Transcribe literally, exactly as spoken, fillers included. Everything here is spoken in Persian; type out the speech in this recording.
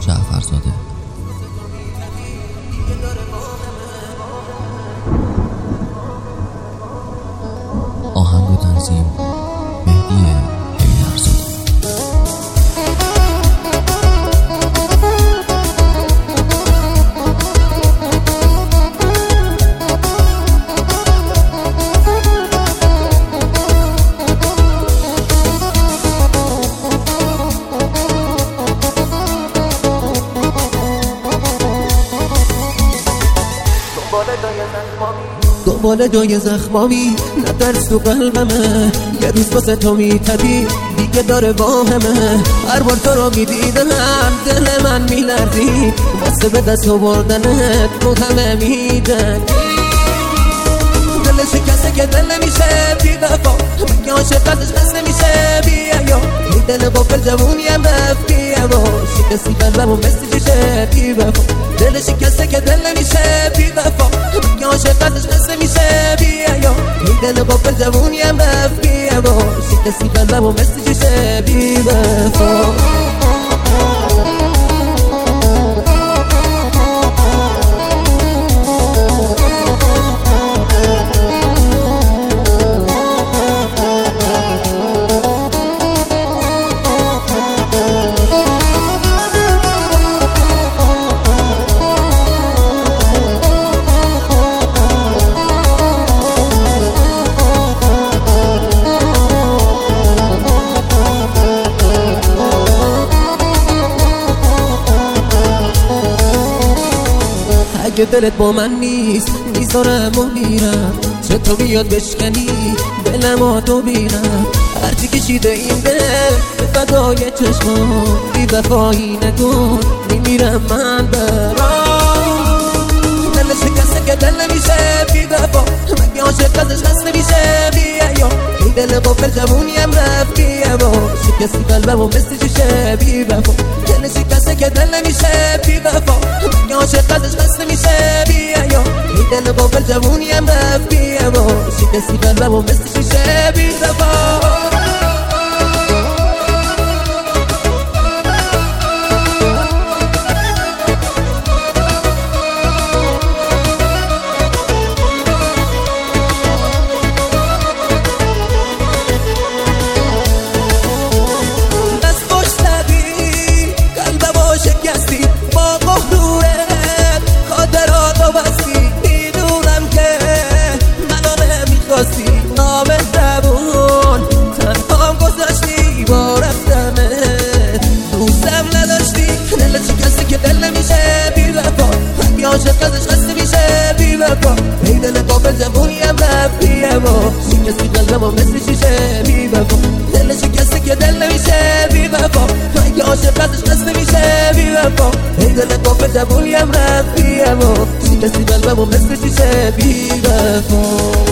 جعفرزاده. آهنگ و تنظیم مهدی حیدرزاده. دنبال جای زخمامی نترس تو قلبمه، یه روز واسه تو میتبی دیگه داره با همه. هر بار تو رو میدیدم دل من میلرزی، واسه به دست آوردنت تو همه میدن. دل شکسته که دل نمیشه بی وفا، که عاشق ازش قصد نمیشه بی حیا. این دل غافل جوونیم رفتی اما شکستی قلبمو مثل شیشه بی وفا. دل شکسته که دل نمیشه بی وفا، که عاشق ازش قصد نمیشه بی حیا. این دل غافل جوونیم رفتی اما شکستی قلبمو مثل شیشه بی وفا. اگه دلت با من نیست میذارم و میرم، چه تو بیاد بشکنی دلم تو بینم. هرچی کشیده این دل به فدای چشمان، بی وفایی نکن میمیرم من برام. دل شکسته که دل نمیشه بی وفا، مگه عاشق ازش قصد نمیشه بی حیا. این دل غافل جوونیم رفتی اما شکستی قلبمو مثل شیشه بی وفا. دل شکسته که دل نمیشه بی وفا، مگه عاشق ازش قصد نمیشه بی حیا. این دل غافل جوونیم رفتی اما شکستی قلبمو مثل شیشه بی وفا. عاشق ازش قصد میشه بی وفا. ای دل غافل جوونیم رفتی اما شکستی قلبمو مثل شیشه بی وفا. دل شکسته که دل نمیشه بی وفا، اگه عاشق ازش قصد میشه بی وفا. ای دل غافل جوونیم رفتی اما شکستی قلبمو مثل شیشه بی وفا.